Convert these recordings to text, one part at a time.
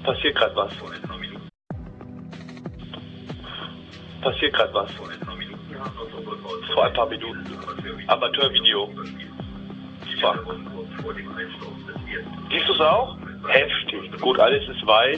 Passiert gerade was. Passiert gerade was. Vor ein paar Minuten. Amateurvideo. Super. Siehst du es auch? Heftig. Gut, alles ist weiß.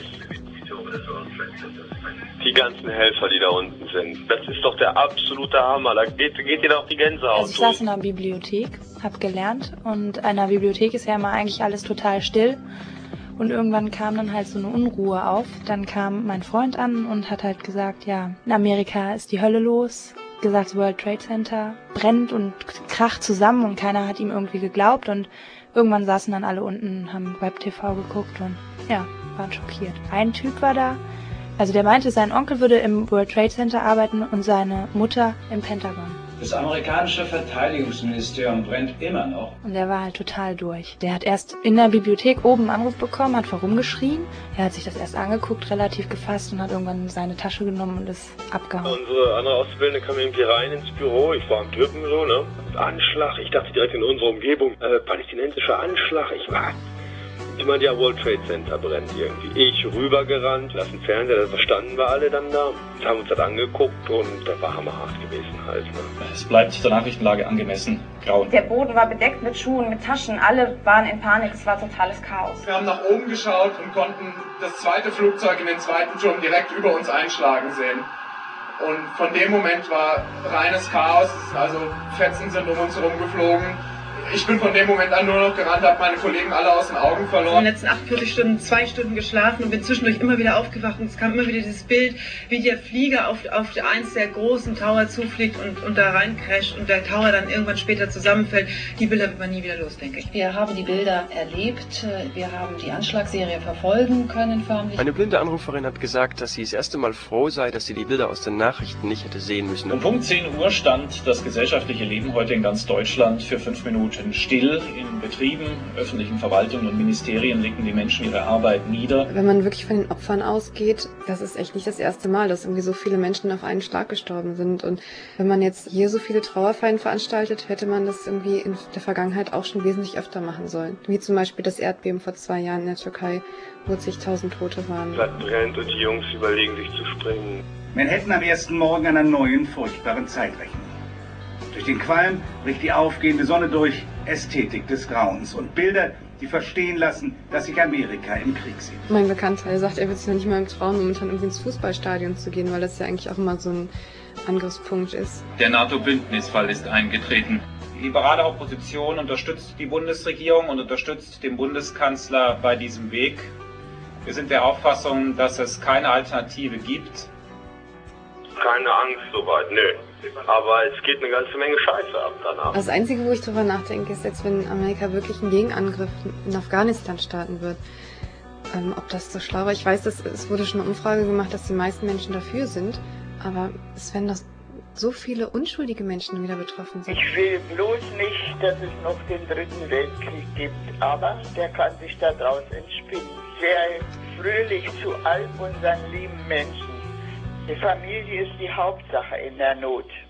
Die ganzen Helfer, die da unten sind. Das ist doch der absolute Hammer. Da geht dir doch die Gänsehaut. Also ich saß in einer Bibliothek, hab gelernt und in einer Bibliothek ist ja immer eigentlich alles total still. Und irgendwann kam dann halt so eine Unruhe auf. Dann kam mein Freund an und hat halt gesagt, ja, in Amerika ist die Hölle los. Gesagt, das World Trade Center brennt und kracht zusammen und keiner hat ihm irgendwie geglaubt. Und irgendwann saßen dann alle unten, haben Web-TV geguckt und ja, waren schockiert. Ein Typ war da, also der meinte, sein Onkel würde im World Trade Center arbeiten und seine Mutter im Pentagon. Das amerikanische Verteidigungsministerium brennt immer noch. Und der war halt total durch. Der hat erst in der Bibliothek oben einen Anruf bekommen, hat herumgeschrien. Er hat sich das erst angeguckt, relativ gefasst und hat irgendwann seine Tasche genommen und ist abgehauen. Unsere andere Auszubildende kam irgendwie rein ins Büro. Ich war am Drücken so, ne? Anschlag. Ich dachte direkt in unserer Umgebung, palästinensischer Anschlag. Ich meine, ja, World Trade Center brennt irgendwie. Ich rübergerannt, lassen Fernseher, da standen wir alle dann da, haben uns das angeguckt und das war hammerhart gewesen halt. Ne? Es bleibt der Nachrichtenlage angemessen grau. Der Boden war bedeckt mit Schuhen, mit Taschen, alle waren in Panik, es war totales Chaos. Wir haben nach oben geschaut und konnten das zweite Flugzeug in den zweiten Turm direkt über uns einschlagen sehen. Und von dem Moment war reines Chaos, also Fetzen sind um uns herum geflogen. Ich bin von dem Moment an nur noch gerannt, habe meine Kollegen alle aus den Augen verloren. In den letzten 48 Stunden 2 Stunden geschlafen und bin zwischendurch immer wieder aufgewacht. Und es kam immer wieder dieses Bild, wie der Flieger auf eins der großen Tower zufliegt und da rein crasht und der Tower dann irgendwann später zusammenfällt. Die Bilder wird man nie wieder los, denke ich. Wir haben die Bilder erlebt, wir haben die Anschlagsserie verfolgen können förmlich. Eine blinde Anruferin hat gesagt, dass sie das erste Mal froh sei, dass sie die Bilder aus den Nachrichten nicht hätte sehen müssen. Um Punkt 10 Uhr stand das gesellschaftliche Leben heute in ganz Deutschland für 5 Minuten still. In Betrieben, öffentlichen Verwaltungen und Ministerien legten die Menschen ihre Arbeit nieder. Wenn man wirklich von den Opfern ausgeht, das ist echt nicht das erste Mal, dass irgendwie so viele Menschen auf einen Schlag gestorben sind. Und wenn man jetzt hier so viele Trauerfeiern veranstaltet, hätte man das irgendwie in der Vergangenheit auch schon wesentlich öfter machen sollen. Wie zum Beispiel das Erdbeben vor 2 Jahren in der Türkei, wo zigtausend Tote waren. Das brennt und die Jungs überlegen sich zu springen. Manhattan am ersten Morgen einer neuen, furchtbaren Zeitrechnung. Durch den Qualm bricht die aufgehende Sonne durch, Ästhetik des Grauens und Bilder, die verstehen lassen, dass sich Amerika im Krieg sieht. Mein Bekannter sagt, er wird sich noch nicht mal im Traum momentan irgendwie ins Fußballstadion zu gehen, weil das ja eigentlich auch immer so ein Angriffspunkt ist. Der NATO-Bündnisfall ist eingetreten. Die liberale Opposition unterstützt die Bundesregierung und unterstützt den Bundeskanzler bei diesem Weg. Wir sind der Auffassung, dass es keine Alternative gibt. Keine Angst soweit, nö. Aber es geht eine ganze Menge Scheiße ab danach. Das Einzige, wo ich drüber nachdenke, ist jetzt, wenn Amerika wirklich einen Gegenangriff in Afghanistan starten wird. Ob das so schlau war. Ich weiß, es wurde schon eine Umfrage gemacht, dass die meisten Menschen dafür sind. Aber es werden doch so viele unschuldige Menschen wieder betroffen sind. Ich will bloß nicht, dass es noch den 3. Weltkrieg gibt. Aber der kann sich daraus entspinnen. Sehr fröhlich zu all unseren lieben Menschen. Die Familie ist die Hauptsache in der Not.